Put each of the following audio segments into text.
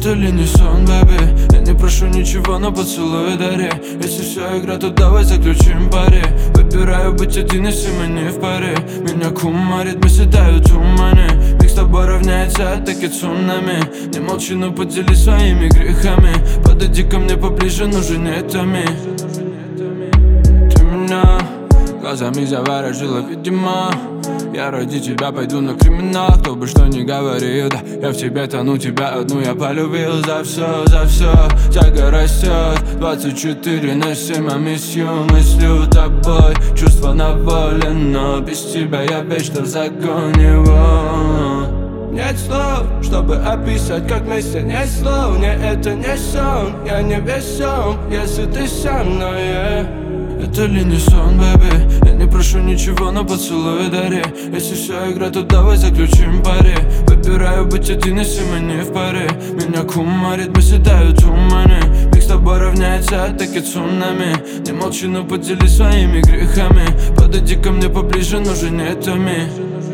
Это ли не сон, бэби? Я не прошу ничего, но поцелуй дари. Если вся игра, то давай заключим пари. Выбираю быть один, если мы не в паре. Меня кумарит, мысли тают туманы. Миг с тобой равняется атаке цунами. Не молчи, но поделись своими грехами. Подойди ко мне поближе, но уже не томи. Ты меня глазами заворожила, видимо. Я ради тебя пойду на криминал. Кто бы что ни говорил, да, я в тебе тону, тебя одну я полюбил. За все, тяга растет 24/7, а мыслю тобой. Чувства на воле, но без тебя я вечно в загоне. Нет слов, чтобы описать, как вместе. Нет слов, не, это не сон. Я не весом, если ты со мной, Это ли не сон, бэби? Я не прошу ничего, но поцелуй дари. Если вся игра, то давай заключим пари. Выбираю быть один, если мы не в паре. Меня кумарит, мысли тают туманы. Миг с тобой равняется атаке цунами. Не молчи, но поделись своими грехами. Подойди ко мне поближе, но уже не томи.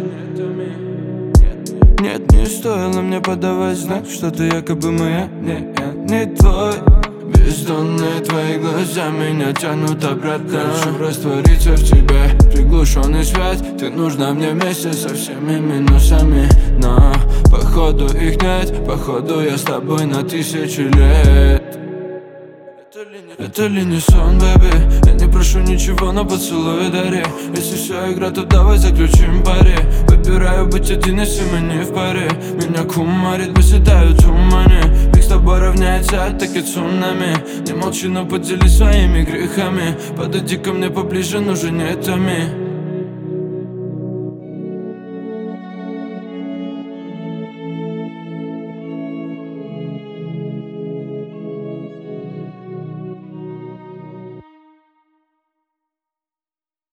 Нет, не стоило мне подавать знак, что ты якобы моя, не твой. Бездонные твои глаза меня тянут обратно. Хочу раствориться в тебе, приглушенный свет. Ты нужна мне вместе со всеми минусами. Но походу их нет, походу я с тобой на 1000 лет. Это ли не сон, бэби? Я не прошу ничего, но поцелуй дари. Если вся игра, то давай заключим пари. Выбираю быть один, если мы не в паре. Меня кумарит, мысли тают туманы. Миг с тобой равняется атаке цунами. Не молчи, но поделись своими грехами. Подойди ко мне поближе, но уже не томи.